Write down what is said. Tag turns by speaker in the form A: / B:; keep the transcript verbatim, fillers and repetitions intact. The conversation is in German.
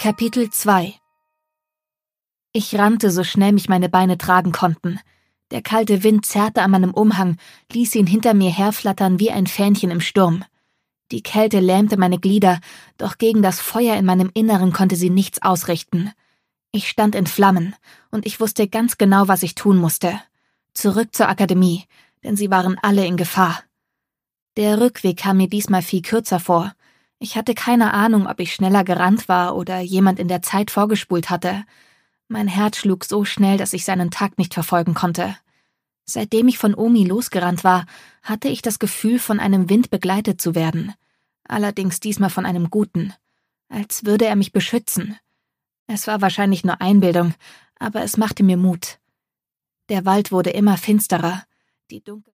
A: Kapitel zwei. Ich rannte, so schnell mich meine Beine tragen konnten. Der kalte Wind zerrte an meinem Umhang, ließ ihn hinter mir herflattern wie ein Fähnchen im Sturm. Die Kälte lähmte meine Glieder, doch gegen das Feuer in meinem Inneren konnte sie nichts ausrichten. Ich stand in Flammen, und ich wusste ganz genau, was ich tun musste. Zurück zur Akademie, denn sie waren alle in Gefahr. Der Rückweg kam mir diesmal viel kürzer vor. Ich hatte keine Ahnung, ob ich schneller gerannt war oder jemand in der Zeit vorgespult hatte. Mein Herz schlug so schnell, dass ich seinen Takt nicht verfolgen konnte. Seitdem ich von Omi losgerannt war, hatte ich das Gefühl, von einem Wind begleitet zu werden. Allerdings diesmal von einem guten. Als würde er mich beschützen. Es war wahrscheinlich nur Einbildung, aber es machte mir Mut. Der Wald wurde immer finsterer. Die Dunkel